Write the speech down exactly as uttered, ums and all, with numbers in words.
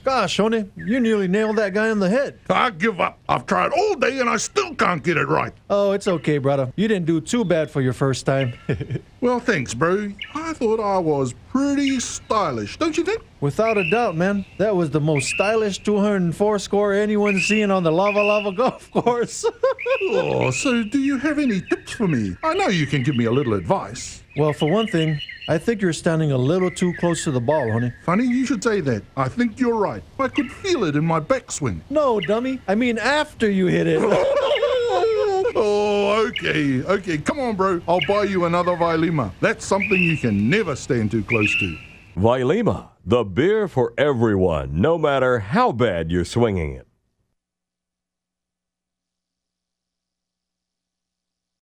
Gosh, Honey, you nearly nailed that guy in the head. I give up. I've tried all day and I still can't get it right. Oh, it's okay, brother. You didn't do too bad for your first time. Well, thanks, bro. I thought I was pretty stylish, don't you think? Without a doubt, man. That was the most stylish two hundred four score anyone's seen on the Lava Lava golf course. Oh, so do you have any tips for me? I know you can give me a little advice. Well, for one thing, I think you're standing a little too close to the ball, honey. Funny you should say that. I think you're right. I could feel it in my backswing. No, dummy. I mean after you hit it. Oh, okay. Okay, come on, bro. I'll buy you another Vailima. That's something you can never stand too close to. Vailima, the beer for everyone, no matter how bad you're swinging it.